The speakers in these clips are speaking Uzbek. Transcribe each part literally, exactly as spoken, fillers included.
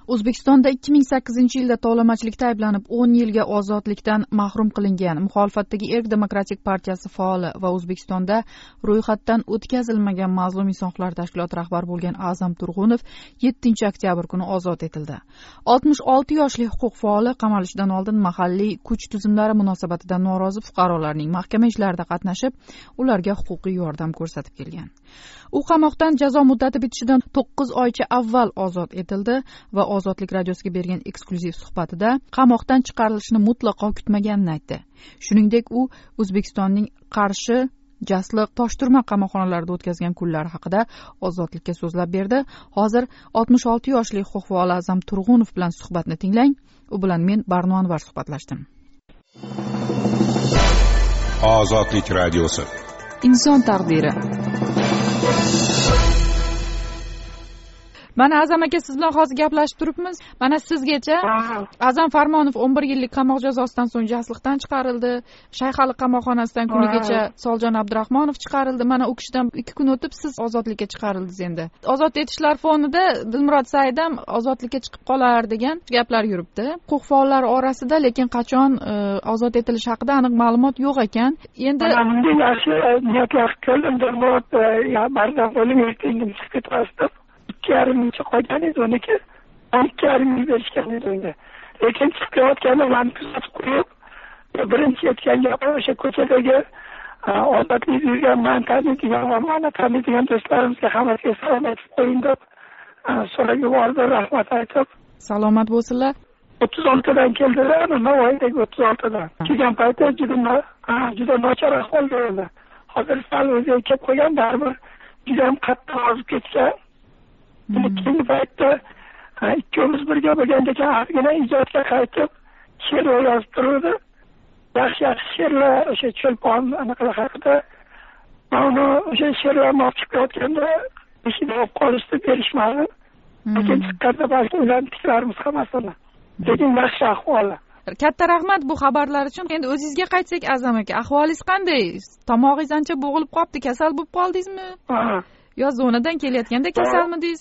O'zbekistonda ikki ming sakkizinchi yilda tovlamachilikda ayblanib o'n yilga ozodlikdan mahrum qilingan muxolifatdagi Erk demokratik partiyasi faoli va O'zbekistonda ro'yxatdan o'tkazilmagan mazlum inson huquqlari tashkiloti rahbari bo'lgan A'zam Turg'unov yettinchi oktyabr kuni ozod etildi. oltmish olti yoshli huquq faoli qamalishidan oldin mahalliy kuch tuzumlari munosabatidan norozi fuqarolarning mahkama ishlarida qatnashib, ularga huquqiy yordam ko'rsatib kelgan. U qamoqdan jazo muddati bitishidan to'qqiz oycha avval ozod etildi va Ozodlik radiosiga bergan eksklyuziv suhbatida qamoqdan chiqarilishini mutlaqo kutmaganini aytdi. Shuningdek, u O'zbekistonning Qarshi, Jasliq, Toshturma qamoqxonalarida o'tkazgan kunlari haqida Ozodlikka so'zlab berdi. Hozir oltmish olti yoshli huquq faoli A'zam Turg'unov bilan suhbatni tinglang. U bilan men Barno Anvar suhbatlashdim. Ozodlik radiosi. Inson taqdiri. Mana A'zam aka, siz bilan hozir gaplashib turibmiz. Mana sizgacha A'zam Farmonov o'n bir yillik qamoq jazosidan so'ng Jasliqdan chiqarildi. Shayxali qamoqxonasidan kunigacha Soljon Abdurahmonov chiqarildi. Mana u kishidan ikki kun o'tib siz ozodlikka chiqarildingiz endi. Ozod etishlar fonida Dilmurod Said ham ozodlikka chiqib qolar degan gaplar yuribdi. Huquq faollari orasida, lekin qachon ozod etilishi haqida aniq ma'lumot yo'q ekan. Endi menga yaxshi niyatlar qildim, Dilmurod ya bardan qo'lim yetindi chiqib ikki yarim yilcha qolgan edi uniki, ikki yarim yil berishgan edi unga. Lekin chiqayotganda mani kuzatib qo'yib, birinchi aytgan gapi o'sha ko'chadagi ozodlik yurgan man taniydigan va mani taniydigan do'stlarimizga hammasiga salom aytib qo'ying deb so'rab yubordi, rahmat aytib. Salomat bo'lsinlar. o'ttiz oltidan keldilar, Navoiydagi o'ttiz oltidan. Kelgan paytda juda juda nochor ahvolda edi. Hozir sal o'ziga kelib qo'ygan, baribir juda ham qattiq ozib ketgan. Keyingi paytda ikkovimiz birga bo'lganda ozgina ijodga qaytib she'rlar yozib turdi. Yaxshi yaxshi she'rlar, o'sha cho'lpon anaqalar haqida. Mana o'sha she'rlarni olib chiqayotganda ishida olib qolishdi, berishmadi. Lekin chiqqanda balki ularni tiklarimiz hammasini. Lekin yaxshi ahvoli. Katta rahmat bu xabarlar uchun. Endi o'zingizga qaytsak, A'zam aka, ahvolingiz qanday? Tomog'ingiz ancha bo'g'ilib qolibdi, kasal bo'lib qoldingizmi? Ha. Yo zonadan kelayotganda kasalmidingiz?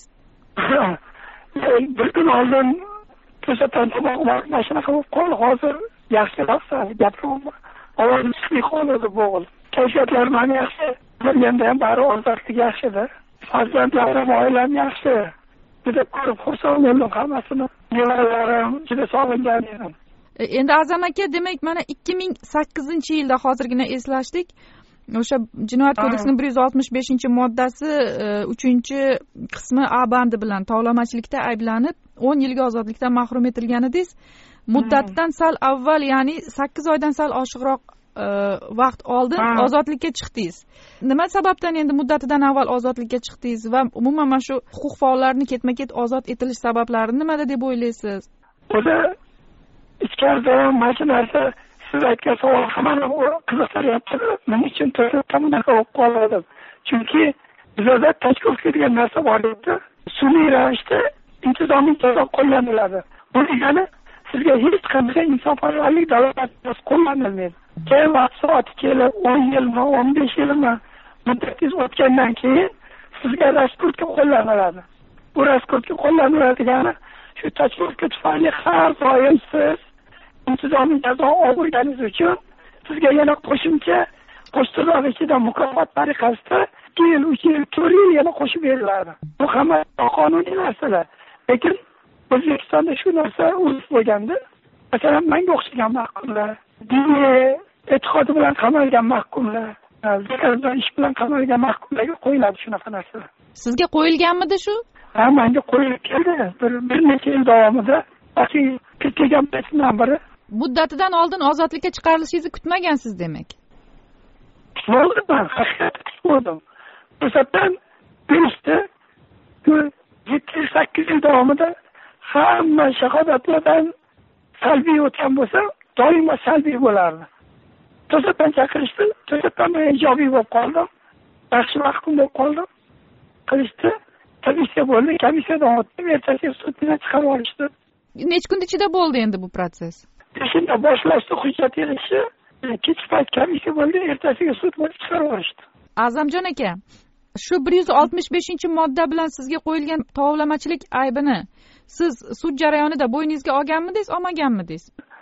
Bir kun oldin to'satdan tomog'im mashina qilib qoldi. Hozir yaxshiroq, gapirim ovozim chiqmay qoldi, bo'g'il. Kayfiyatlarim ham yaxshi. Bilganda ham bari ozodlik yaxshida. Farzandlarim, oilam yaxshi. Juda ko'rib xursand bo'ldim hammasini. Nevaralarim juda sog'ingan edim. Endi A'zam aka, demak mana ikki ming sakkizinchi yilda hozirgina eslashdik. O'sha Jinoyat kodeksining bir yuz oltmish beshinchi moddasi uchinchi qismi A bandi bilan tovlamachilikda ayblanib o'n yilga ozodlikdan mahrum etilganidingiz. Muddatidan sal avval, ya'ni sakkiz oydan sal oshiqroq vaqt oldin ozodlikka chiqdingiz. Nima sababdan endi muddatidan avval ozodlikka chiqdingiz va umuman mana shu huquq faollarining ketma-ket ozod etilish sabablari nimada deb o'ylaysiz? O'zi ichkarida mana shu narsa siz aytgan savol hammani qiziqtiryapti. Men uchun to'g'ri bunaqa bo'lib qoladi. Chunki bizda tashkilotga degan narsa bor edi. Sun'iy ravishda intizomiy jazo qo'llaniladi. Bu degani sizga hech qanday insonparvarlik dalolatisiz qo'llanilmaydi. Keyin vaqt soati kelib o'n yilmi, o'n besh yilmi muddatingiz o'tgandan keyin sizga raskurka qo'llaniladi. Bu raskurka qo'llaniladi degani shu tashkilotga tufayli har doim siz intizomiy jazo olganingiz uchun sizga yana qo'shimcha qo'shtirnoq ichida mukofot tariqasida ikki yil, uch yil, to'rt yil yana qo'shib beriladi. Bu hamma qonuniy narsalar. Lekin O'zbekistonda shu narsa urf bo'lganda, masalan, menga o'xshagan mahkumlar, diniy e'tiqodi bilan qamalgan mahkumlar, zakardan ish bilan qamalgan mahkumlarga qo'yiladi shunaqa narsalar. Sizga qo'yilganmidi shu? Ha, menga qo'yilib keldi. Bir, bir necha yil davomida yoki kelgan paytimdan biri. Muddatidan oldin ozodlikka chiqarilishingizni kutmagansiz demak. Kutmadim, haqiqatda kutmadim. To'satdan berishdi. yetti sakkiz yil davomida hamma shahodatlardan salbiy o'tgan bo'lsa, doimo salbiy bo'lardi. To'satdan chaqirishdi, to'satdan men ijobiy bo'lib qoldim. Yaxshi mahkum bo'lib qoldim. Qilishdi, komissiya bo'ldi, komissiyadan o'tdim, ertasiga suddan chiqarib olishdi. Necha kun ichida bo'ldi endi bu proses? Shunda boshlashdi hujjat yig'ishi, kech payt komissiya bo'ldi, ertasiga sud bo'lib chiqarib olishdi. A'zamjon aka, shu bir yuz oltmish beshinchi modda bilan sizga qo'yilgan tovlamachilik aybini siz sud jarayonida bo'yningizga olganmidingiz, olmaganmidingiz?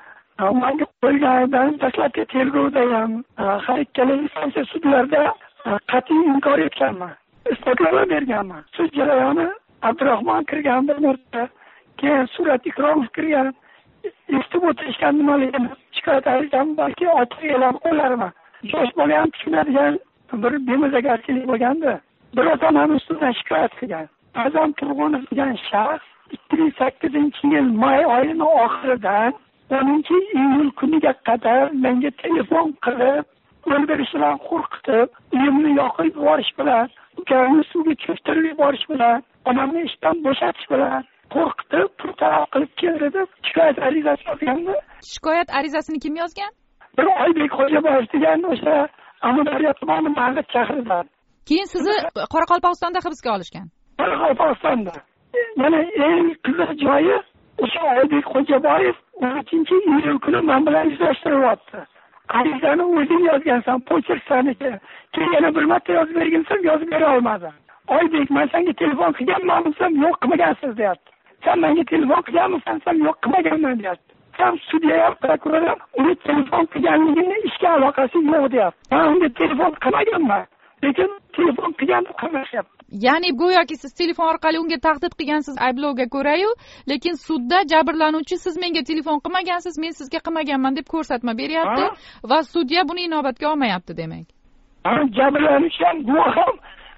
Manga qo'yganidan dastlabki tergovda ham har ikkala instansiya sudlarda qat'iy inkor etganman, isbotlab berganman. Sud jarayoni Abdurahmon kirgan bir marta, keyin Surat Ikromov kirgan, eshitib o'tirishgan nimaligini shikoyat arizam balki ochiq e'lon qilarman. Yosh bola ham tushunadigan bir bemazagarchilik bo'lganda, bir odam ustidan shikoyat qilgan. Azam Turg'unov degan shaxs ikki ming sakkizinchi yil may oyining oxiridan o'ninchi iyul kuniga qadar menga telefon qilib, o'ldirishdan qo'rqitib, uyimni yoqib yuborish bilan, ukamni suvga cho'ktirib yuborish bilan, onamni ishdan bo'shatish bilan qo'rqitib, pul talab qilib keldi deb shikoyat arizasi yozgandi. Shikoyat arizasini kim yozgan? Bir Oybek Xo'jaboyev degan o'sha Amudaryo tumani Mang'it shahridan. Keyin sizni Qoraqalpog'istonda hibsga olishgan. Qoraqalpog'istonda. Mana eng qiziq joyi o'sha Oybek Xo'jaboyev o'n uchinchi iyul kuni men bilan izlashtiryapti. Arizani o'zing yozgansan, pochert saniki. Keyin yana bir marta yozib berginsam, yozib bera olmadim. Oybek, men senga telefon qilganmanmisam, yo'q qilmagansiz deyapti. Sen menga telefon qilganmisan, yo'q qilmaganman deyapti. Ham sudya ham prokuror ham uni telefon qilganligini ishga aloqasi yo'q deyapti. Men unga telefon qilmaganman, lekin telefon qilganini qilmashyapti. Ya'ni go'yoki siz telefon orqali unga tahdid qilgansiz ayblovga ko'ra-yu, lekin sudda jabrlanuvchi siz menga telefon qilmagansiz, men sizga qilmaganman deb ko'rsatma beryapti va sudya buni inobatga olmayapti demak. Ha, jabrlanuvchi ham guvoh ham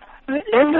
endi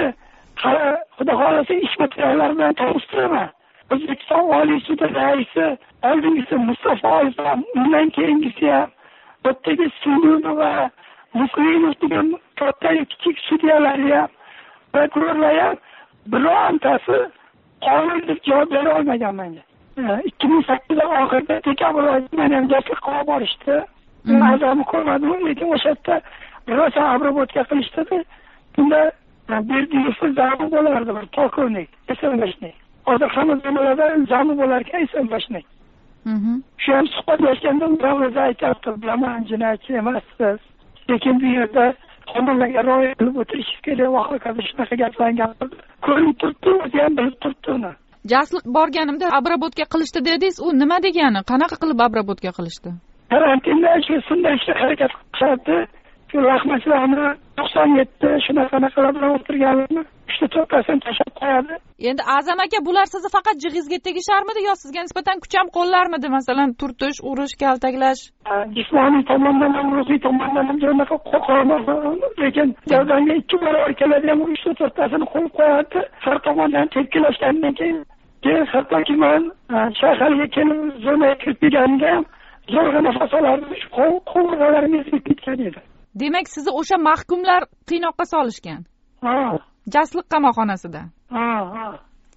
xudo xolasa ish materiallari bilan tanishtiraman. O'zbekiston Oliy sudi raisi oldingisi Mustafoyev ham, undan keyingisi ham o'tdagi Sulunov va Muslimov degan katta kichik sudyalar ham, prokurorlar ham birontasi qonun deb javob bera olmagan menga. ikki ming sakkiz oxirida dekabr oyida meni ham jasur qilib borishdi. Azamni ko'rmadim, lekin o'sha yerda rosa обработка qilishdi. Bunda Berdiyevsiz zamu bo'lardi bir polkovnik, eslashnik. Hozir hamma nimalarda zamu bo'lar ekan, eslashnik. Mhm. Shu ham suhbatlashganda ular aytibdi, bilaman, jinoyatchi emassiz. Lekin bu yerda qonunlarga rioya qilib o'tirishingiz kerak, vaqtida shunaqa gaplarni gapirdi. Ko'rinib turibdi, o'zi ham bilib turibdi uni. Jasliq borganimda обработка qilishdi dedingiz, u nima degani? Qanaqa qilib обработка qilishdi? Karantinda shu sundashga harakat qiladi. Shu rahmatlarni to'qson yetti shunaqa bilan o'tirganlarni uchta to'rttasini tashlab qo'yadi. Endi Azam aka, bular sizni faqat jig'izga tegisharmidi yo sizga nisbatan kuch ham qo'llarmidi? Masalan, turtish, urish, kaltaklash. Jismoniy tomondan ham, ruhiy tomondan ham junaqa qo'rqaman. Lekin jazonga ikki barobar keladi ham uchta to'rttasini qo'yib qo'yadi. Har tomondan tepkilashgandan keyin keyin hattoki men shaharga kelib zonaga kirib kelganda ham zo'rg'a nafas olardim. Qo'ng'irolarim ezilib ketgan edi. Demak, sizni o'sha mahkumlar qiynoqqa solishgan. Ha. Jasliq qamoqxonasida. Ha, ha.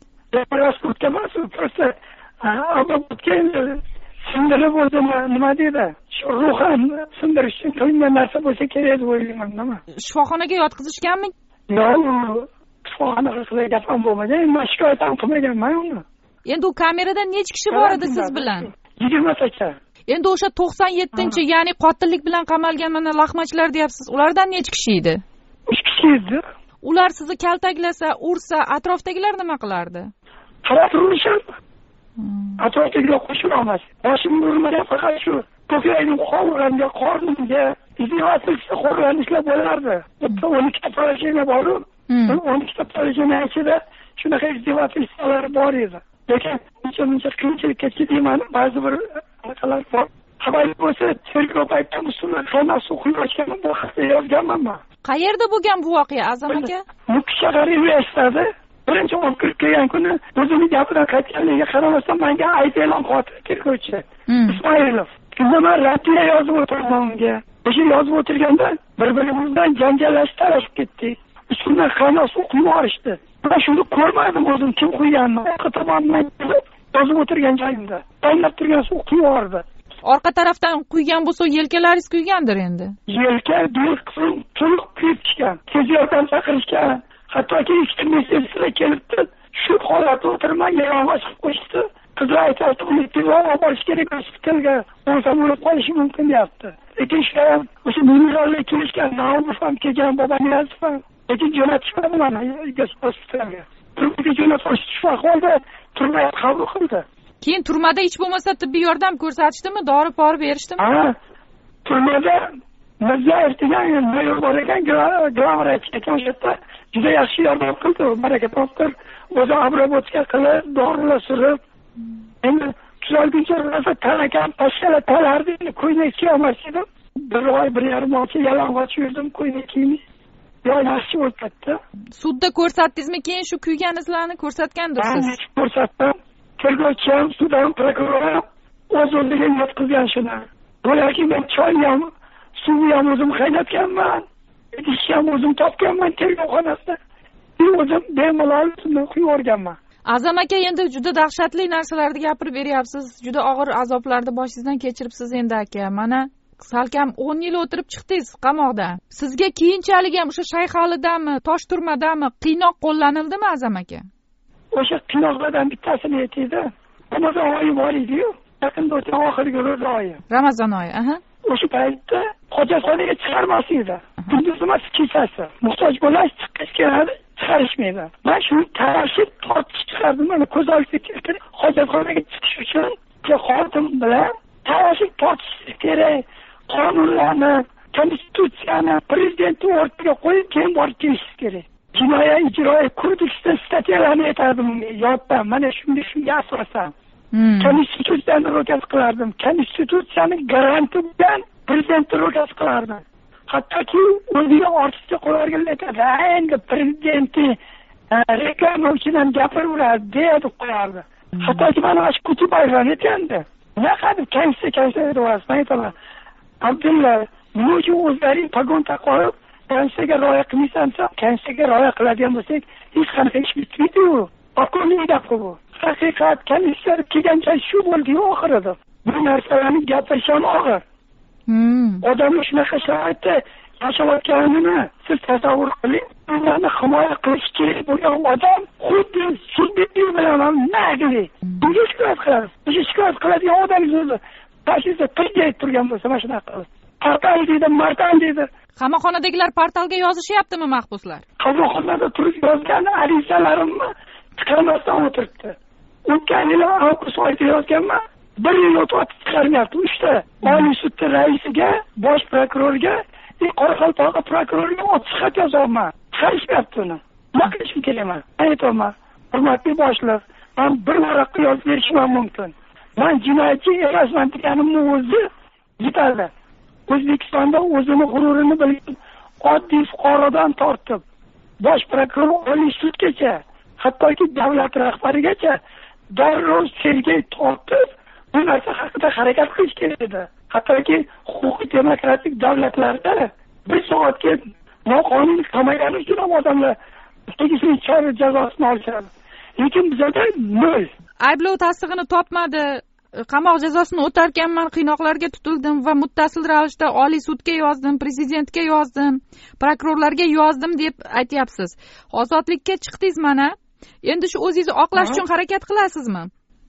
Rasputka emas, просто обработка sindirib o'zini nima deydi? Shu ruhan sindirish uchun qilingan narsa bo'lsa kerak deb o'ylayman, nima? Shifoxonaga yotqizishganmi? Yo'q, shifoxonaga qilgan gap ham bo'lmagan. Men shikoyat ham qilmaganman uni. Endi u kamerada necha kishi bor edi siz bilan? yigirma tacha. Endi o'sha to'qson yettinchi, ya'ni qotillik bilan qamalgan mana lahmachlar deyapsiz. Ulardan necha kishi edi? uch kishi edi. Ular sizni kaltaklasa, ursa, atrofdagilar nima qilardi? Qarab turishardi. Atrofdagilar qo'shib olmas. Boshimni urmagan, faqat shu ko'kragim qovurganga, qornimga, izdivatilsa qo'rg'anishlar bo'lardi. Bitta o'n ikkita poyajina bor-ku. o'n ikkita poyajina ichida shunaqa izdivatilsalar bor edi. Lekin uncha-muncha qiyinchilikka deyman, ba'zi bir anaqilar bor. Xabar bo'lsa, tergov paytida musulmon xonasi o'qiyotgan bu haqda yozganman men. Qayerda bo'lgan bu voqea, Azam aka? Nukus shahar universitetida birinchi olib kirib kelgan kuni o'zini gapidan qaytganligiga qaramasdan menga ayb e'lon qildi tergovchi Ismoilov. Shunda men rapida yozib o'tirdim unga. O'sha yozib o'tirganda bir-birimizdan janjallashib talashib ketdik. Ustidan qaynoq suv quyib yuborishdi. Men shuni ko'rmadim o'zim kim quyganini. Orqa tomondan yozib o'tirgan joyimda qaynab turgan suv quyib yubordi. Orqa tarafdan quygan bo'lsa, yelkalaringiz kuygandir endi. Yelka, dur qism to'liq kuyib chiqqan. Tez yordam chaqirishgan. Hattoki ikkita messenjda kelibdi. Shu holatda o'tirmay yig'oq chiqib qo'yishdi. Qizlar aytayapti, uni tezroq olib borish kerak hospitalga. Bo'lsa bo'lib qolishi mumkin deyapti. Lekin shu ham o'sha minerallar kelishgan, Naumov ham kelgan, Bobaniyazov ham. Lekin jo'natishmadi mana hospitalga. turmaga jo'natish shifo qildi, turma qabul qildi. Keyin turmada hech bo'lmasa tibbiy yordam ko'rsatishdimi, dori pori berishdimi? Ha, turmada Mirzayev degan mayor bor ekan, glavvrach ekan, o'sha yerda juda yaxshi yordam qildi. Baraka topdir, o'zi obработка qilib, dorilar surib, endi tuzalguncha rosa talakam pashkala talardi, ko'ylak kiyamas edim. Bir oy, bir yarim oy yalang'och yurdim, ko'ylak kiyib. Yo, yaxshi bo'lib ketdi. Sudda ko'rsatdingizmi? Keyin shu kuygan izlarni ko'rsatgandirsiz. Ha, ko'rsatdim. Tergovchi ham, sud ham, prokuror ham o'z o'rniga yotqizgan shuni. Bo'larki men choy ham, suvni ham o'zim qaynatganman. Idishni ham o'zim topganman tergovxonasida. Men o'zim bemalol suvni quyib yuborganman. Azam aka, endi juda dahshatli narsalarni gapirib beryapsiz. Juda og'ir azoblarni boshingizdan kechiribsiz endi aka. Mana salkam o'n yil o'tirib chiqdingiz qamoqda. Sizga keyinchalik ham o'sha Shayxalidami, tosh turmadami qiynoq qo'llanildimi Azam aka? O'sha qiynoqlardan bittasini aytdi. Ramazon oyi bor edi-yu, yaqinda o'tgan oxirgi ro'za oyi. Ramazon oyi, aha. O'sha paytda hojatxonaga chiqarmas edi. Kunduz emas, kechasi. Muhtoj bo'lash chiqish kerak, chiqarishmaydi. Men shuni tarashib tortib chiqardim, mana ko'z oldiga keltirib, hojatxonaga chiqish uchun xotim bilan tarashib tortish kerak. Qonunlarni, konstitutsiyani prezidentning o'rtaga qo'yib, keyin borib kelishish kerak. Jinoyat ijroiy kodeksda statyalarni aytardim yoddan. Mana shunga shunga asosan konstitutsiyani ro'kaz qilardim. Konstitutsiyani garanti bilan prezidentni ro'kaz qilardim. Hattoki o'ziga ortiqcha qo'yarganlar aytadi, endi prezidentni reklama uchun ham gapiraveradi deb qo'yardi. Hattoki mana shu Kutubayevni aytgandi. Naqad kansa kansa deyapsiz, men aytaman. Abdulla, nima uchun o'zlaring pagon taqib kansaga rioya qilmaysan, kansaga rioya qiladigan bo'lsak, hech qanaqa ish bitmaydi-ku. Aqlli gap bu. Haqiqat kansalar kelgancha shu bo'ldi-yu oxirida. Bu narsalarni gapirish ham og'ir. Hmm. Odamlar shunaqa sharoitda yashayotganini siz tasavvur qiling. Ularni himoya qilish kerak bo'lgan odam xuddi sudbeti bilan ham nagli. Bunga shikoyat qiladi. Bunga shikoyat qiladigan odam o'zi tashxisda qilib turgan bo'lsa, mana shunaqa qiladi. Portal deydi, martan deydi. Qamoqxonadagilar portalga yozishyaptimi mahbuslar? Qamoqxonada turib yozgan arizalarimni chiqarmasdan o'tiribdi. O'tgan yili avgust oyida yozganman. Bir yil o'tib chiqarmayapti. Uchta Oliy sud raisiga, bosh prokurorga, Qoraqalpog'iston prokuroriga ochiq xat yozyapman. Chiqarishmayapti uni. Nima qilishim kerakman? Aytaman, hurmatli boshliq, men bir varaqqa yozib berishim mumkin. Men jinoyatchi emasman deganimni o'zi yetadi. O'zbekistonda o'zini g'ururini bilib, oddiy fuqarodan tortib, bosh prokuror Oliy sudgacha, hattoki davlat rahbarigacha darrov sergey tortib, bu narsa haqida harakat qilish kerak edi. Hattoki huquqiy demokratik davlatlarda bir soatga noqonuniy qamalgani uchun ham odamlar tegishli chora jazosini olishadi. Lekin bizda nol. Ayblov tasdig'ini topmadi. Qamoq jazosini o'tarkanman, qiynoqlarga tutildim va muttasil ravishda Oliy sudga yozdim, prezidentga yozdim, prokurorlarga yozdim deb aytyapsiz. Ozodlikka chiqdingiz mana. Endi shu o'zingizni oqlash uchun harakat qilasizmi?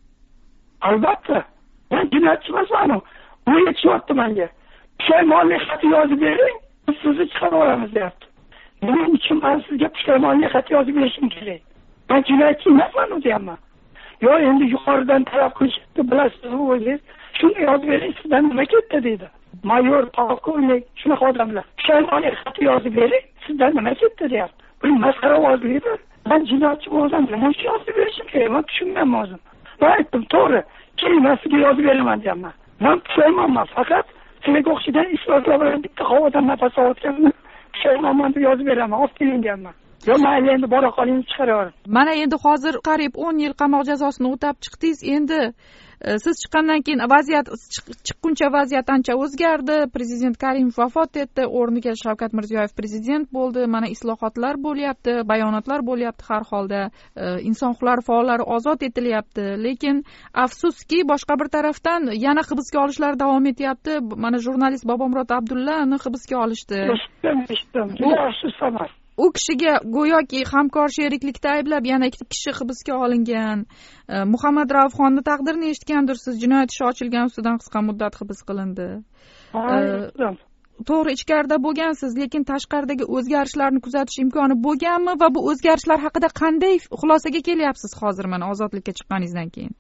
Albatta. Men jinoyatchi emasman. U aytyapti menga. Pushaymonlik xati yozib bering, biz sizni chiqarib olamiz deyapti. Nima uchun men sizga pushaymonlik xati yozib berishim kerak? Men jinoyatchi emasman deyapman. Yo, endi yuqoridan talab qilishni bilasiz o'zingiz. Shuni yozib bering, sizdan nima ketdi deydi. Mayor, polkovnik, shunaqa odamlar. Pushaymonlik xati yozib bering, sizdan nima ketdi deyapti. Bu masxarabozlikdir. Ben jinoyatchi bo'lsam, nima uchun yozib berishim kerak? Men tushunmayman o'zim. Men aytdim, to'g'ri, keling, men sizga yozib beraman deyapman. Men pushaymonman, faqat sizga o'xshagan ishlarga bilan bitta havodan nafas olayotganman. Pushaymonman deb yozib beraman, olib keling deyapman. Yo, mayli, endi bora qoling, chiqaraver. Mana endi hozir qariyb o'n yil qamoq jazosini o'tab chiqdingiz. Endi siz chiqqandan keyin vaziyat chiqquncha vaziyat ancha o'zgardi. Prezident Karimov vafot etdi, o'rniga Shavkat Mirziyoyev prezident bo'ldi. Mana islohotlar bo'lyapti, bayonotlar bo'lyapti har holda. Inson huquqlari faollari ozod etilyapti. Lekin afsuski, boshqa bir tarafdan yana hibsga olishlar davom etyapti. Mana jurnalist Bobomurod Abdullani hibsga olishdi. Eshitdim, eshitdim. Juda afsusdaman. U kishiga go'yoki hamkor sheriklikda ayblab yana ikki kishi hibsga olingan. Muhammad Raufxonni taqdirini eshitgandirsiz. Jinoyat ishi ochilgan ustidan qisqa muddat hibs qilindi. to'g'ri ichkarida bo'lgansiz, lekin tashqaridagi o'zgarishlarni kuzatish imkoni bo'lganmi va bu o'zgarishlar haqida qanday xulosaga kelyapsiz hozir mana ozodlikka chiqqaningizdan keyin?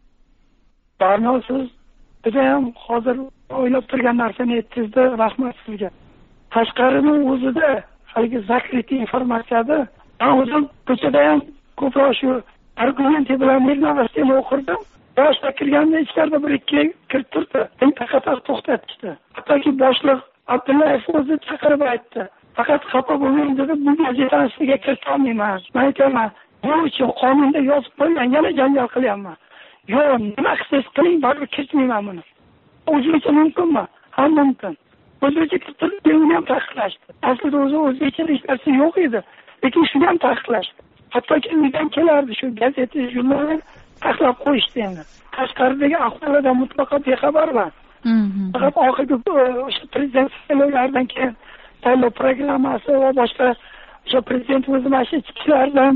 Barno, siz judayam hozir o'ylab turgan narsani aytdingizda, rahmat sizga. Tashqarini o'zida haligi zakritli informatsiyada men o'zim ko'chada ham ko'proq shu argumenti bilan Mirnavasini o'qirdim. Boshqa kirganda ichkarida bir ikki kirib turdi. Men faqat to'xtatishdi. Hattoki boshliq Abdullayev o'zi chaqirib aytdi. Faqat xafa bo'lmang dedi, bu gazetani sizga kirita olmayman. Men aytaman, bu uchun qonunda yozib qo'ygan, yana janjal qilyapman. Yo'q, nima qilsangiz qiling, baribir kiritmayman buni. O'zbekcha mumkinmi? Ha, mumkin. O'zbekcha kiritib, uni ham taqiqlashdi. Aslida o'zi o'zbekcha hech narsa yo'q edi, lekin shuni ham taqiqlashdi. Hattoki uydan kelardi shu gazeta, jurnallar taqiqlab qo'yishdi endi. Tashqaridagi ahvollardan mutlaqo bexabarman. Faqat oxirgi o'sha prezident saylovlaridan keyin saylov programmasi va boshqa o'sha prezident o'zi mana shu chiqishlardan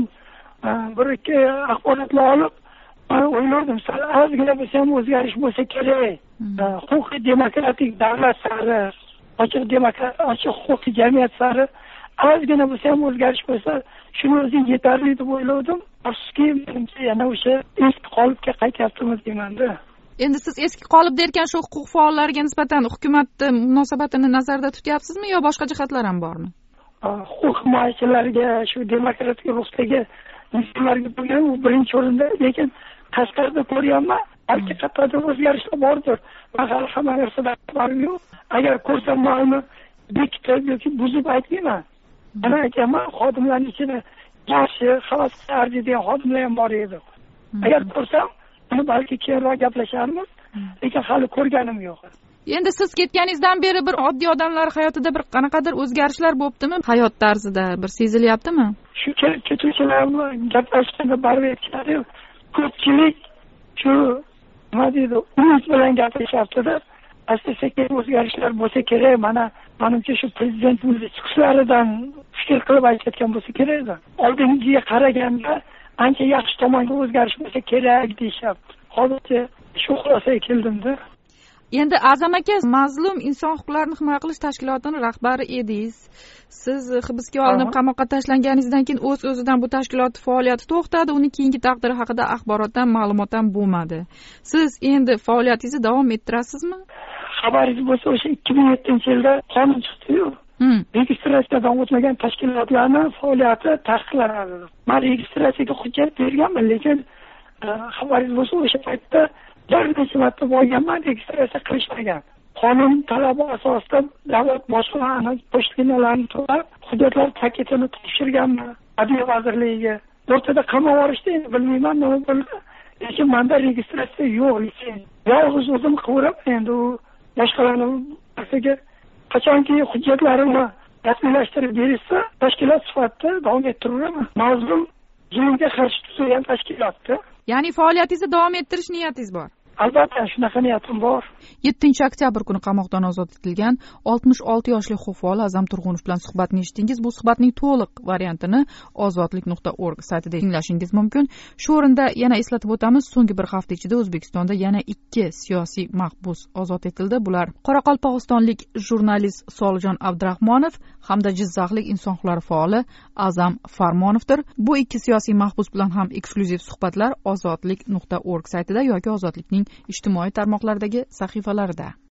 bir ikki axborotlar olib o'yladim, sal ozgina bo'lsa ham o'zgarish bo'lsa kerak. Huquqiy demokratik davlat sari, ochiq demokrat, ochiq huquqiy jamiyat sari ozgina bo'lsa ham o'zgarish bo'lsa, shuni o'zi yetarli deb o'yladim. Afsuski, menimcha yana o'sha eski qolipga qaytyapmiz deymanda. Endi siz eski qolip derkan shu huquq faollariga nisbatan hukumatning munosabatini nazarda tutyapsizmi yo boshqa jihatlar ham bormi? Huquq himoyachilariga, shu demokratik ruhdagi insonlarga bo'lgan u birinchi o'rinda, lekin tashqarida ko'ryapman, balki qatorda o'zgarishlar bordir. Men hali hamma narsadan xabarim yo'q. Agar ko'rsam ma'lum bekitib yoki buzib aytmayman. Mana aytaman, xodimlarning ichida yaxshi, xalos arziydigan xodimlar ham bor edi. Agar ko'rsam, uni balki keyinroq gaplasharmiz, lekin hali ko'rganim yo'q. Endi siz ketganingizdan beri bir oddiy odamlar hayotida bir qanaqadir o'zgarishlar bo'ptimi? Hayot tarzida bir sezilyaptimi? Shu ketuvchilar gaplashganda baribir aytishadi, ko'pchilik shu nima deydi, umid bilan gaplashyapti-da. Asta-sekin o'zgarishlar bo'lsa kerak. Mana menimcha shu prezident o'zi chiqishlaridan fikr qilib aytayotgan bo'lsa kerak-da. Oldingiga qaraganda ancha yaxshi tomonga o'zgarish bo'lsa kerak deyishyapti. Hozircha shu xulosaga keldim-da. Endi Azam aka, mazlum inson huquqlarini himoya qilish tashkilotining rahbari edingiz. Siz hibsga olinib qamoqqa tashlanganingizdan keyin o'z-o'zidan bu tashkilot faoliyati to'xtadi, uning keyingi taqdiri haqida axborotdan, ma'lumot ham bo'lmadi. Siz endi faoliyatingizni davom ettirasizmi? Xabaringiz bo'lsa, o'sha ikki ming yettinchi yilda qonun chiqdi-yu. Registratsiyadan o'tmagan tashkilotlarning faoliyati taqiqlanadi. Men registratsiyaga hujjat berganman, lekin xabaringiz bo'lsa, o'sha paytda bir necha marta borganman, registratsiya qilishmagan. Qonun talabi asosida davlat boshqarma pochtalarni to'lab, hujjatlar paketini topshirganman Adliya vazirligiga. O'rtada qamab yuborishdi, endi bilmayman nima bo'ldi. Lekin menda registratsiya yo'q, lekin yolg'iz o'zim qilib, endi u boshqalarning asiga qachonki hujjatlarimni rasmiylashtirib berishsa, tashkilot sifatida davom ettiraman. Mazlum zulmga qarshi tuzilgan tashkilotda. Ya'ni faoliyatingizni davom ettirish niyatingiz bor? Albatta, shunaqa niyatim bor. yettinchi oktyabr kuni qamoqdan ozod etilgan oltmish olti yoshli huquq faol Azam Turg'unov bilan suhbatni eshitdingiz. Bu suhbatning to'liq variantini ozodlik nuqta org saytida tinglashingiz mumkin. Shu o'rinda yana eslatib o'tamiz, so'nggi bir hafta ichida O'zbekistonda yana ikki siyosiy mahbus ozod etildi. Bular Qoraqalpog'istonlik jurnalist Solijon Abdurahmonov hamda Jizzaxlik inson huquqlari faoli Azam Farmonovdir. Bu ikki siyosiy mahbus bilan ham eksklyuziv suhbatlar ozodlik nuqta org saytida yoki Ozodlikning ijtimoiy tarmoqlardagi sahifalarida.